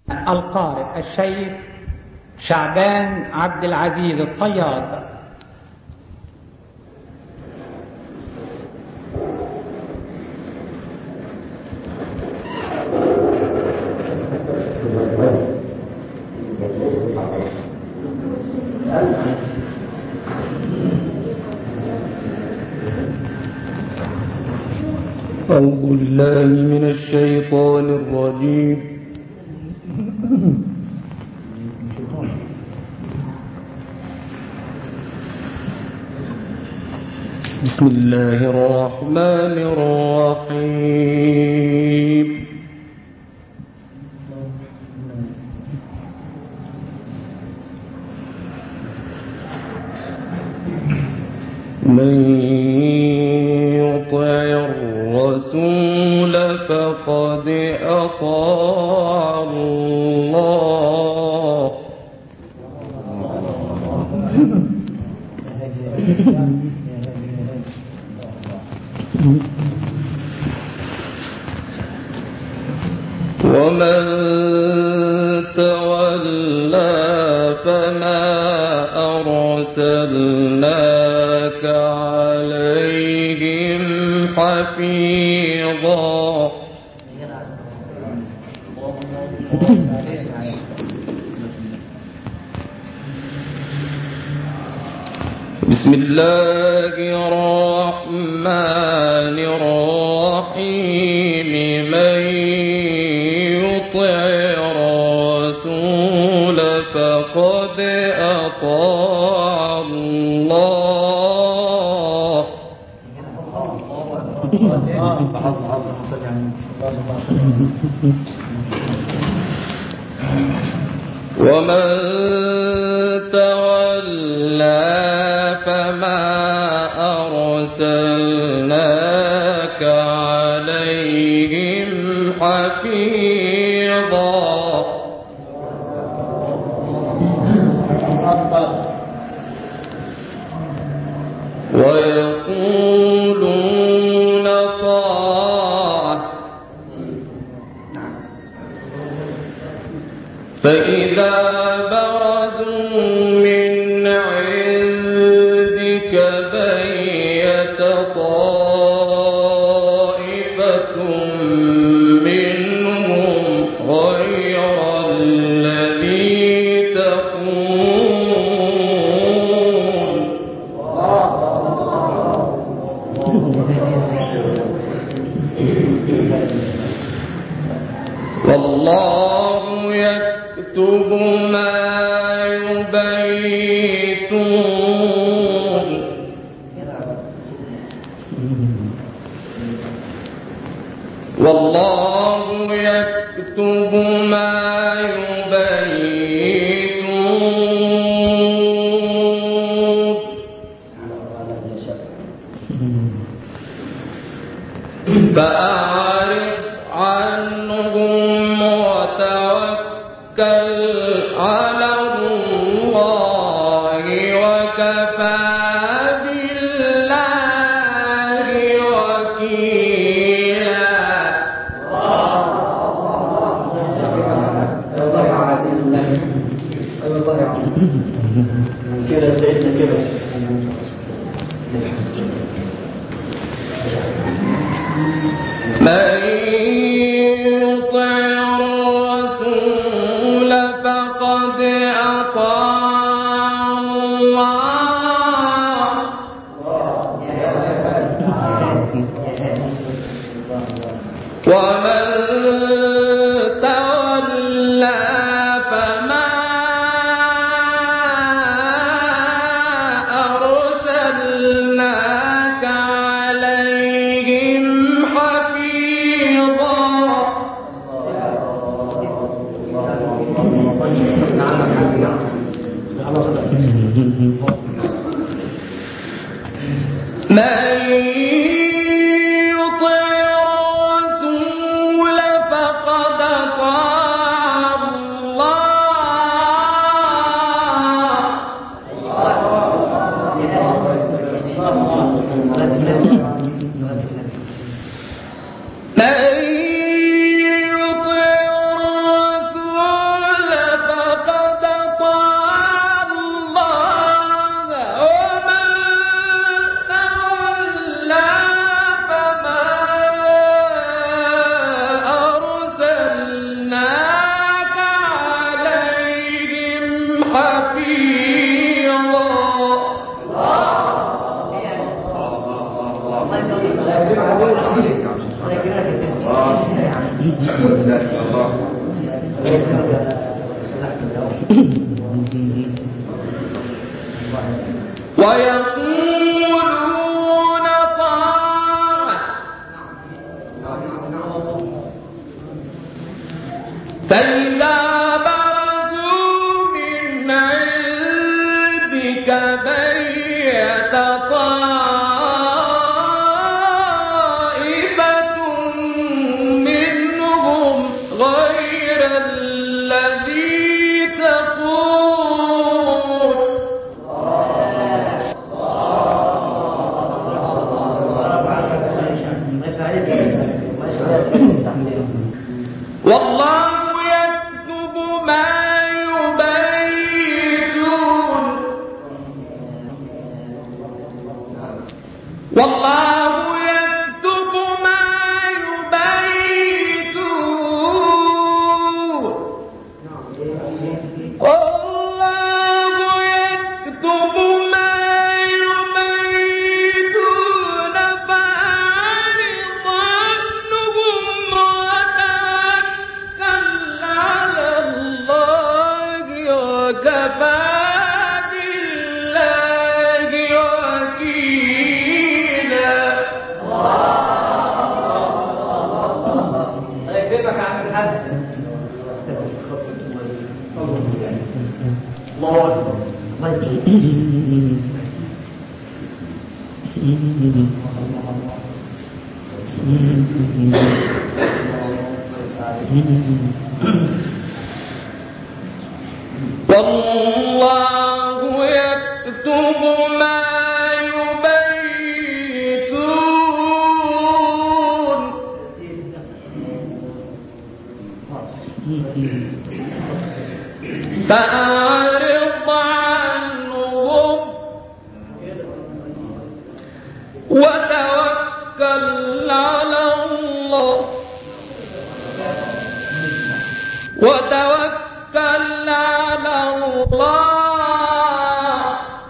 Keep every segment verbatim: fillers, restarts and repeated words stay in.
القارئ الشيخ شعبان عبد العزيز الصياد. أعوذ بالله من الشيطان الرجيم. بسم الله الرحمن الرحيم. من يطع الرسول فقد أطاع الله ومن تولى فما أرسلناك عليهم حفيظا. بسم الله الرحمن الرحيم. من يطع الرسول فقد أطاع الله ومن تولى فما أرسلناك عليهم حفيظا. ويقولون طاعة فإذا برزوا من عندك بيت طائفة منهم غير الذي تقول والله يكتب ما يبيتون. والله يكتب ما يبيتون. فأعرض عنهم وتوكل على الله وكفى بالله وكيلا. كده سيدنا كده من يطع الرسول فقد أطاع الله ومن تولى فما أرسلناك عليهم حفيظا. من يطع الرسول فقد أطاع الله. من يطع الرسول ويقولون طاعة فإذا برزوا من عندك بيت طائفة منهم غير الذي تقول والله يكتب ما يبيتون والله يكتب ما يبيتون والله يكتب ما يبيتون فأعرض عنهم وتوكل على الله وكفى بالله وكيلا. الله يكرمك يا عم الحاج. الله أكبر. الله والله يكتب ما يبيتون فأعرض عنهم وتوكل على الله وتوكل على الله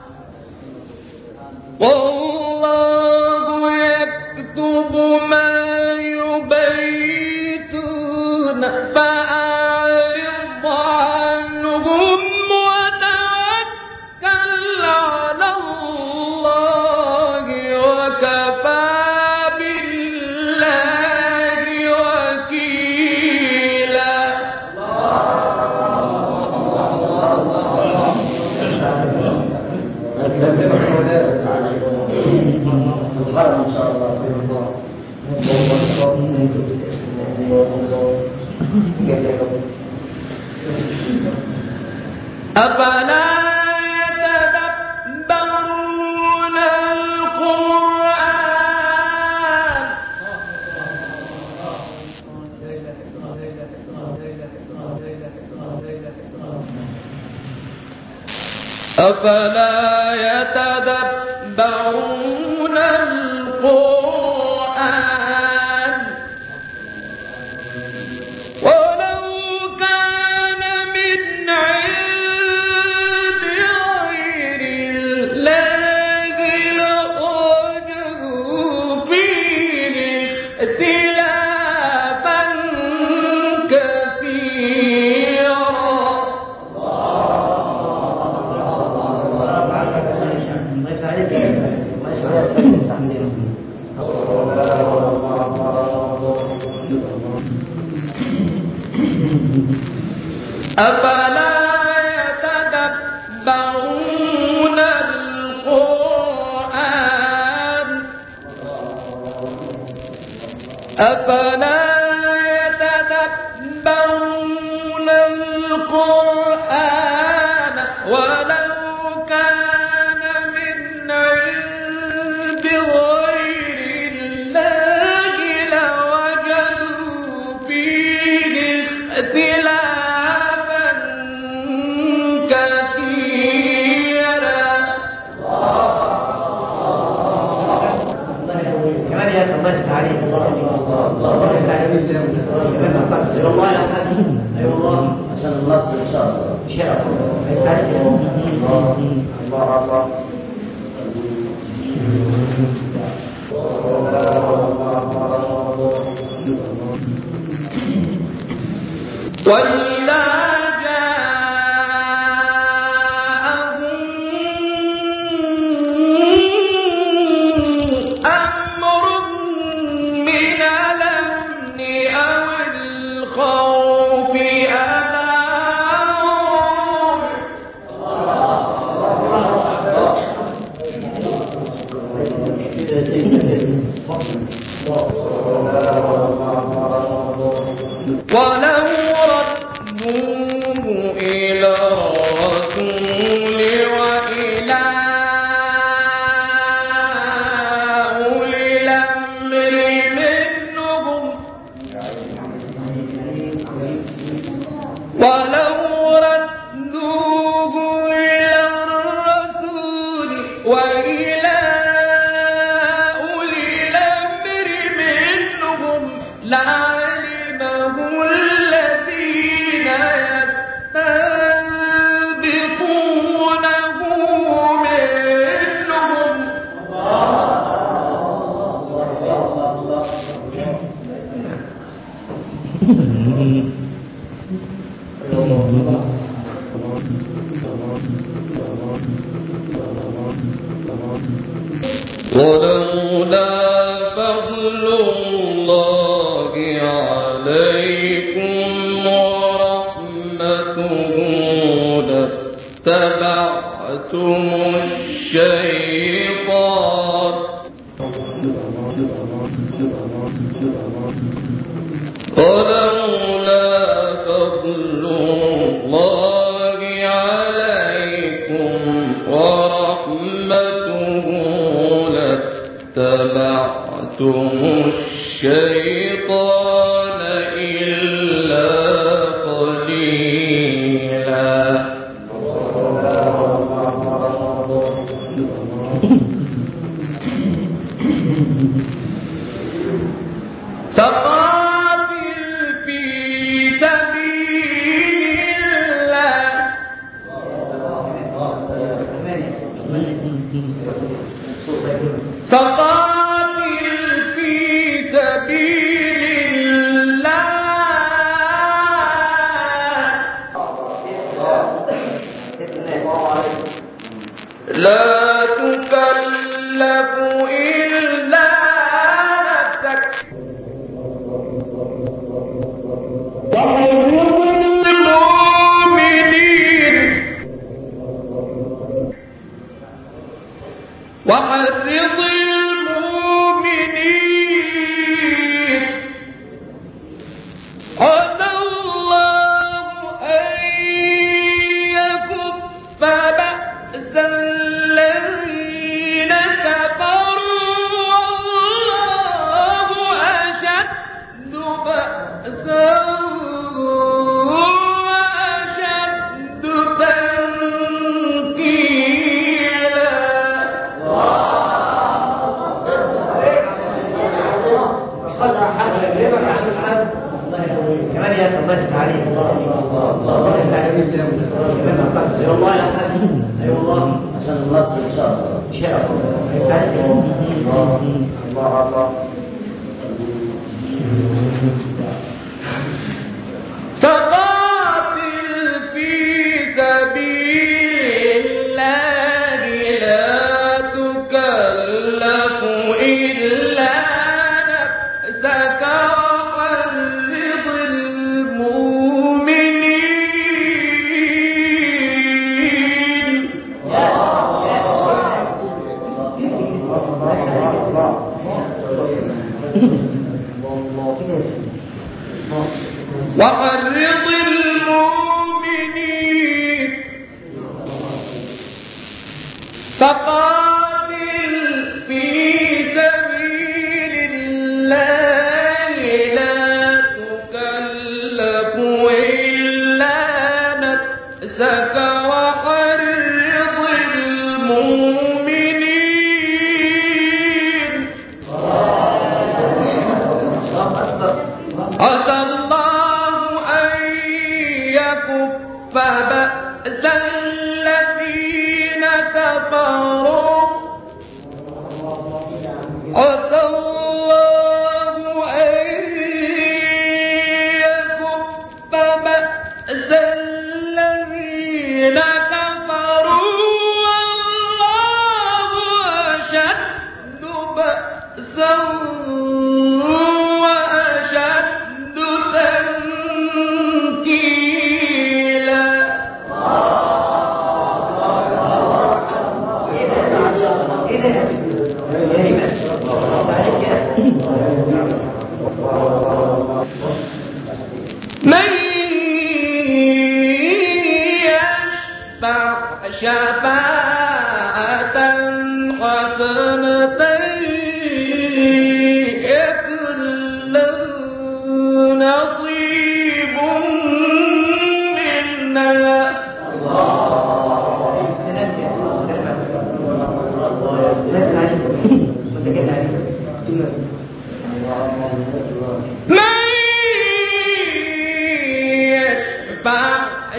والله يكتب ما يبيتون فأعرض عنهم وتوكل على الله وكفى بالله وكيلا. إن شاء الله. أفلا يتدبرون القرآن أفلا يتدبرون القرآن ولو كان من عند غير الله لوجدوا فيه اختلافا كثيرا. أفلا يتدبرون القرآن أفلا يتدبرون القرآن ولو كان من عند غير الله لوجدوا فيه اختلافا كثيرا. كمان يا الله تعالى الله الله تعالى بالسلام. الله يا حبيبي. ايوه الله عشان النصر ان شاء الله. ان شاء الله. الله الله وإذا جاءهم وإلى أولي الأمر منهم لعلمه الذين يستنبطونه منهم. ولولا فضل الله عليكم ورحمته لاتبعتم الشيطان ولولا فضل الله عليكم ورحمته لاتبعتم الشيطان إلا قليلا. فقاتل في سبيل الله فقاتل في سبيل الله لا تكلف إلا نفسك وحرض المؤمنين عسى الله أن يكف بأس الذين كفروا والله أشد بأسا وأشد تنكيلا. كمان يا الله عليه الله الله عليه السلام والله يا حاج اي والله عشان النصر ان شاء الله ان شاء الله الله الله فقاتل في سبيل الله لا تكلف إلا نفسك وحرض المؤمنين وحرض المؤمنين فقاتل في سبيل الله لا تكلف إلا نفسك وحرض المؤمنين عسى الله أن يكف بأس الذين كفروا عسى الله أن يكف بأس الذين كفروا والله أشد بأسا وأشد تنكيلا. من يشفع شفاعة حسنة يكن له نصيب منها من يشفع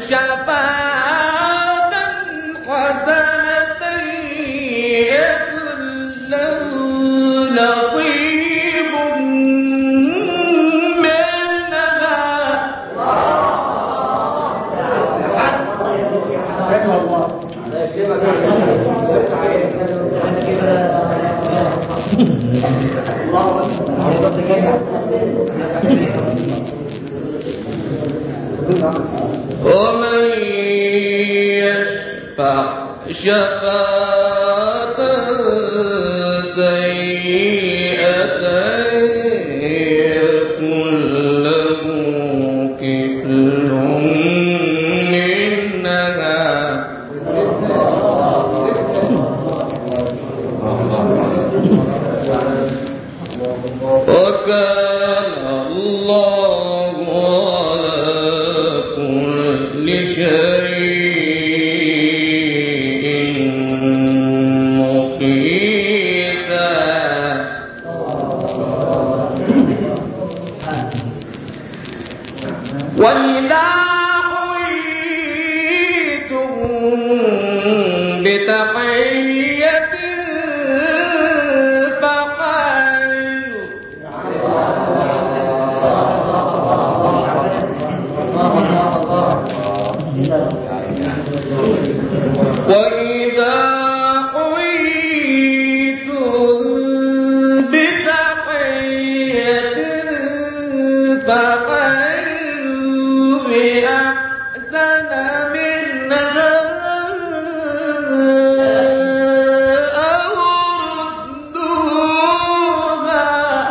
شفاعة حسنة يكن له نصيب منها. ومن يشفع شفاعة سيئة يكن له كفل منها. وكان الله على كل شيء مقيتا. وإذا حييتم بتحية وإذا حييتم بتحية فحيوا بأحسن منها أو ردوها.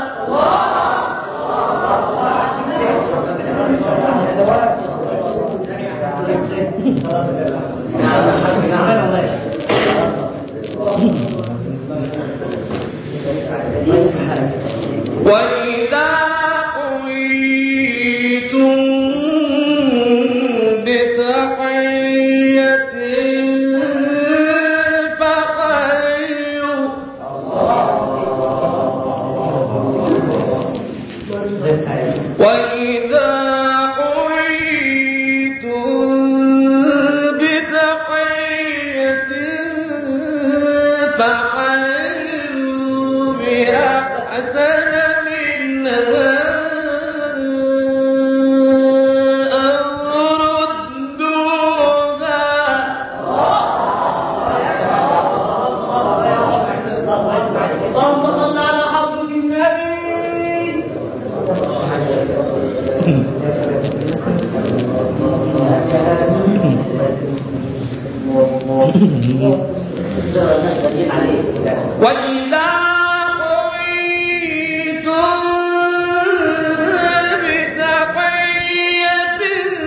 وإذا حييتم بتحية فحيوا وإذا فحيوا بأحسن منها أو ردوها. اللهم صل على حضرة النبي. وإذا حييتم بتحية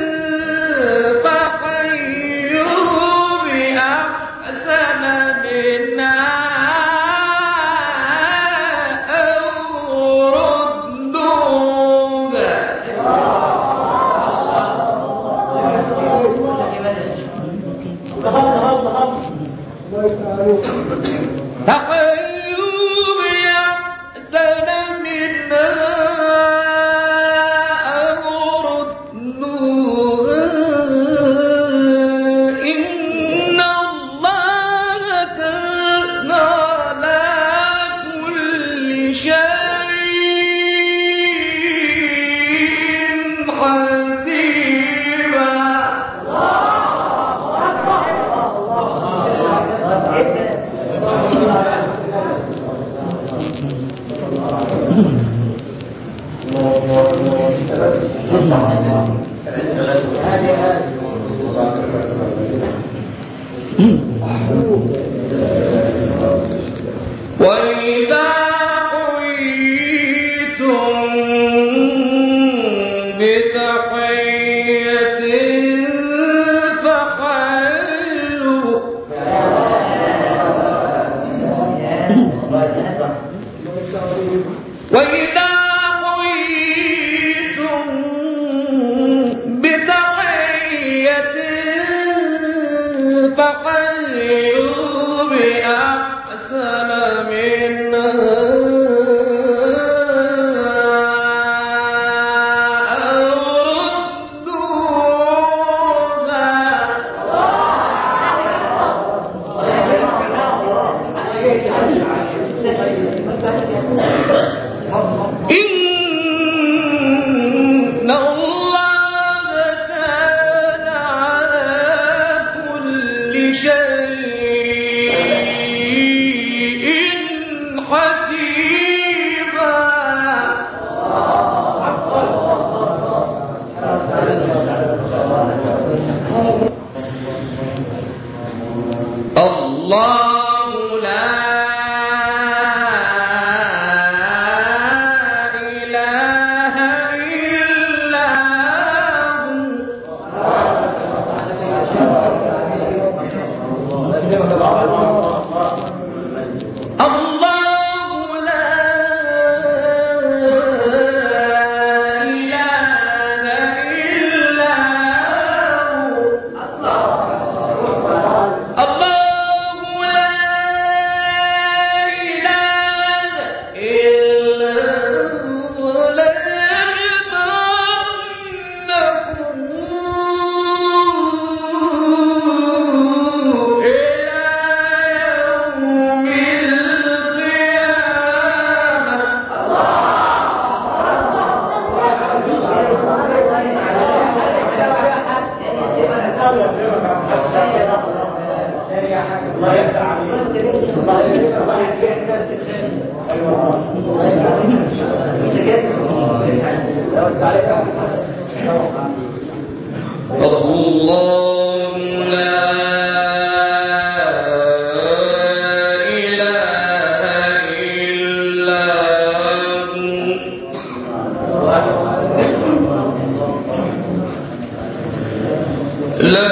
فحيوا بأحسن منها أو ردوها. فحيوا بأحسن منها أو ردوها. إن الله كان على كل شيء حسيبا. وإذا حييتم بتحية فحيوا وإذا حييتم بتحية فحيوا بأحسن منها إن الله كان على كل شيء حسيبا. الله لا إله إلا هو. الله لا إله إلا هو. الله لا إله إلا هو. لا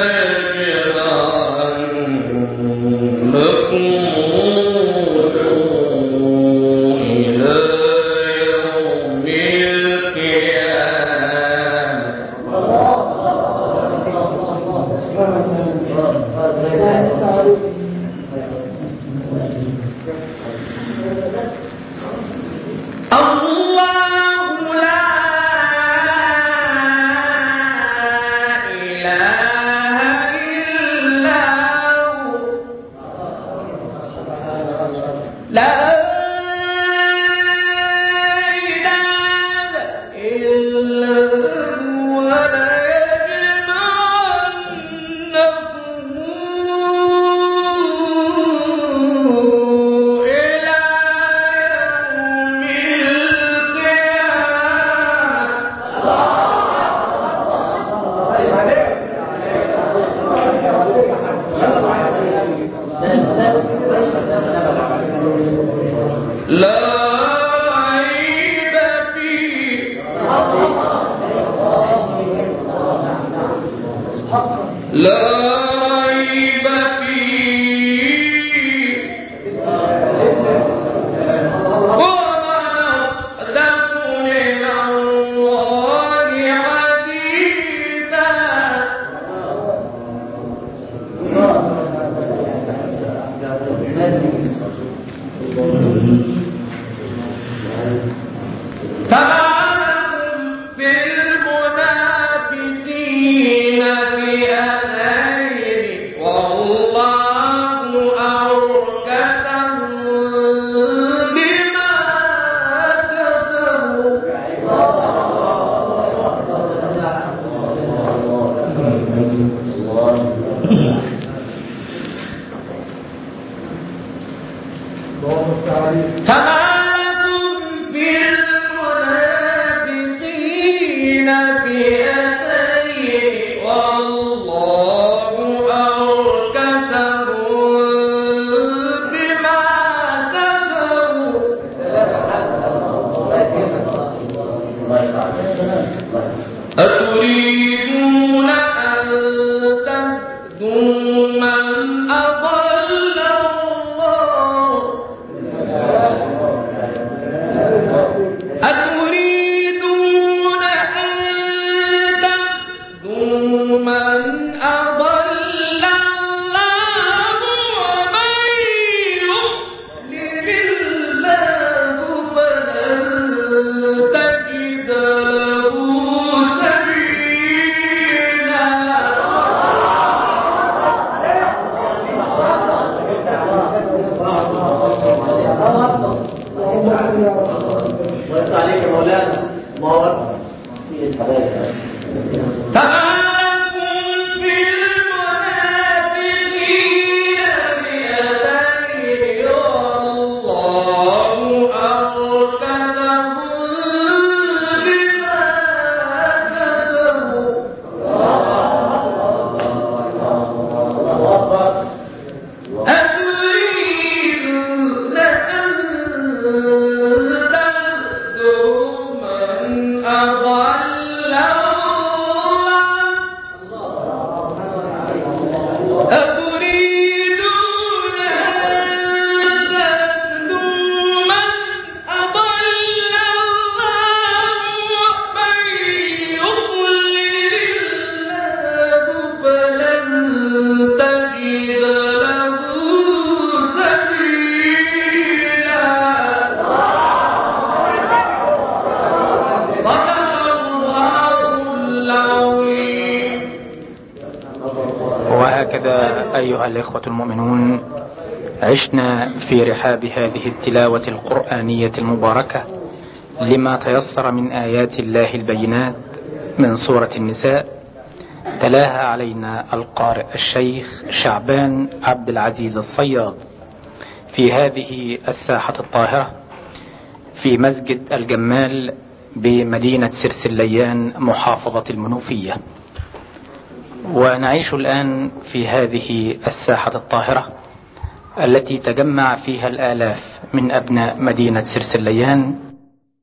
أتريدون أن تهدوا من أضل الله أيها الإخوة المؤمنون، عشنا في رحاب هذه التلاوة القرآنية المباركة لما تيسر من آيات الله البينات من سورة النساء، تلاها علينا القارئ الشيخ شعبان عبد العزيز الصياد في هذه الساحة الطاهرة في مسجد الجمال بمدينة سرسليان محافظة المنوفية. ونعيش الآن في هذه الساحة الطاهرة التي تجمع فيها الآلاف من أبناء مدينة سرسليان